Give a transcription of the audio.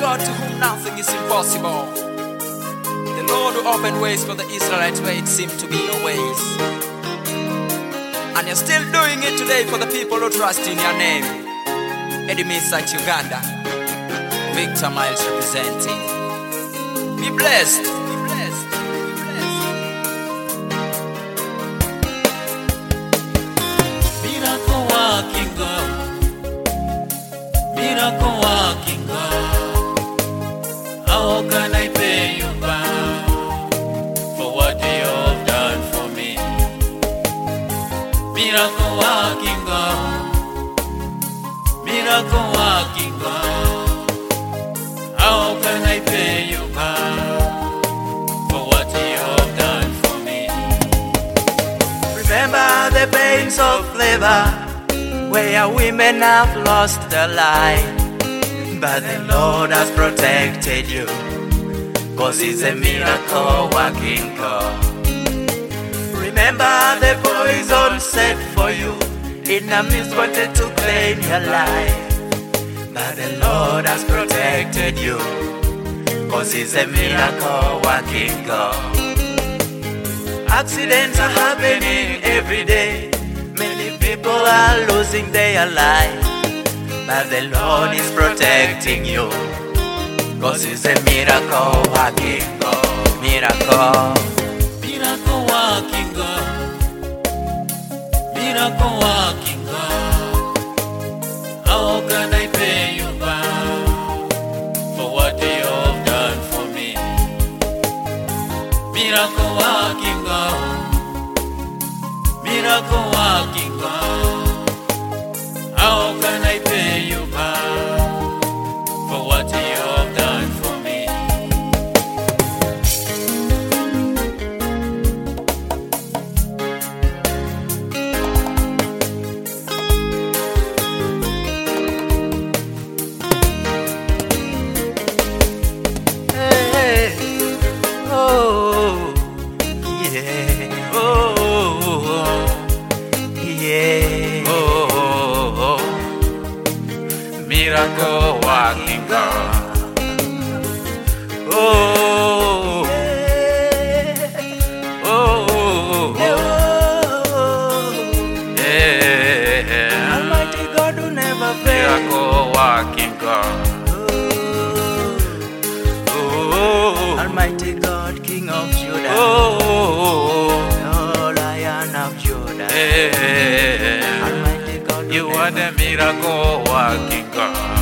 God to whom nothing is impossible. The Lord who opened ways for the Israelites where it seemed to be no ways. And you're still doing it today for the people who trust in your name. Eddie Misite Uganda, Victor Miles representing. Be blessed. Be blessed. Be blessed. Miracle working God. Miracle working God. How can I pay you back for what you have done for me? Miracle working God. Miracle working God. How can I pay you back for what you have done for me? Remember the pains of labor, where women have lost their life, but the Lord has protected you, 'cause He's a miracle working God. Remember the poison set for you, enemies wanted to claim your life, but the Lord has protected you, 'cause He's a miracle working God. Accidents are happening every day, many people are losing their life, but the Lord is protecting you, 'cause He's a miracle working God. Miracle. Miracle working God. Miracle working God. How can I pay you back for what you have done for me? Miracle working God. Miracle working God. How can I pay you back for what you have done for me? Hey, oh, yeah, oh, yeah, Oh, miracle working God. oh, Oh, yeah. Almighty God who never fails. Miracle working God. Oh, Almighty God, King of Judah, oh, oh, Lion of Judah. yeah. Almighty God, who You are never the miracle working God.